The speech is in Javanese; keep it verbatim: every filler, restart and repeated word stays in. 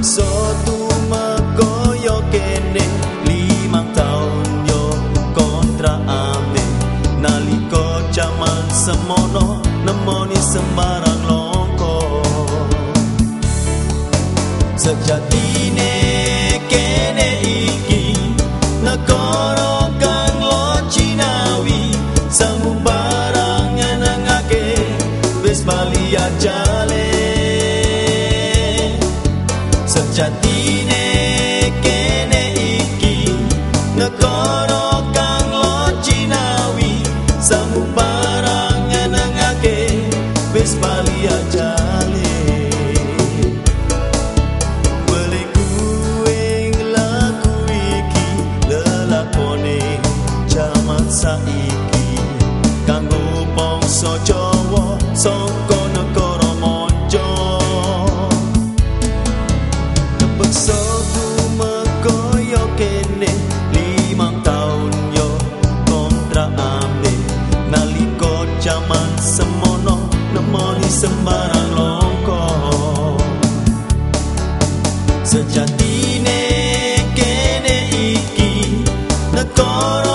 Terpaksa tumeka yo kene limang taun yo kontrak ame nalika jaman semono nemoni sembarang longko sejatine kene iki negara kang locinawi samu barang nyenengake wis bali ajale sejatine kene iki negara kang locinawi samu barang nyenengake wis bali ajale saiki kanggo bangsa Jawa saka negara manca terpaksa tumeka yo kene limang taun yo kontrak ame nalika jaman semono nemoni sembarang longko sejatine kene iki negara